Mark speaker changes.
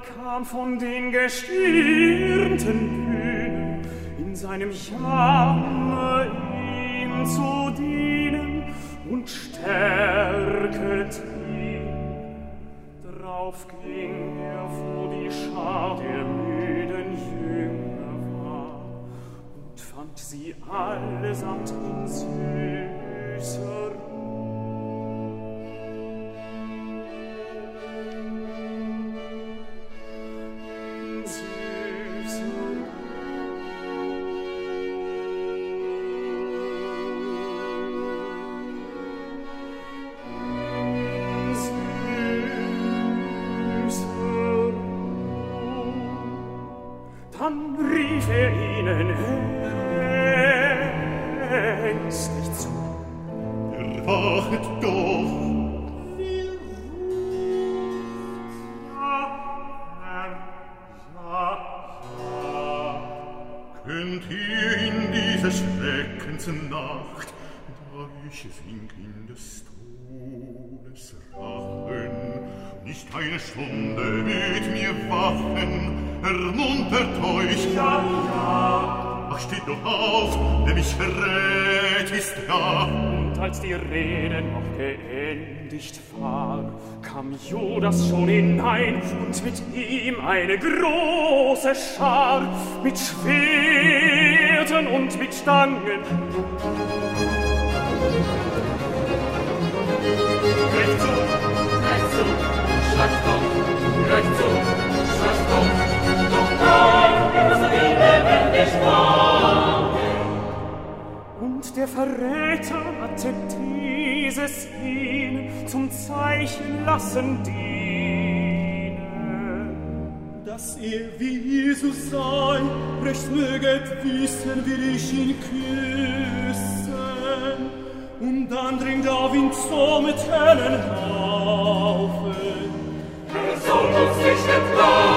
Speaker 1: kam von den gestirnten Bühnen in seinem Jammer ihm zu dienen und stärket ihn. Drauf ging er, wo die Schar der müden Jünger war, und fand sie allesamt in süßer Dann rief ihnen ängstlich zu:
Speaker 2: Erwachet doch!
Speaker 1: Wir Herr,
Speaker 2: Könnt ihr in diese Schreckensnacht, da ich sink in des Todes Rachen, nicht eine Stunde mit mir wachen? Ermuntert euch!
Speaker 1: ja.
Speaker 2: Ach, steht doch auf, der mich verrät, ist da!
Speaker 1: Und als die Rede noch geendigt war, kam Judas schon hinein und mit ihm eine große Schar mit Schwerten und mit Stangen.
Speaker 3: Recht zu, schlagt auf, recht zu, schlagt auf, doch kein Jerusalem lebendig war.
Speaker 1: Und der Verräter hatte dieses ihn zum Zeichen lassen dienen.
Speaker 4: Dass wie Jesus sei, recht möget wissen, will ich ihn küssen. Und dann dringt auf ihn so mit hellen Haufen.
Speaker 3: Er soll uns nicht entlassen.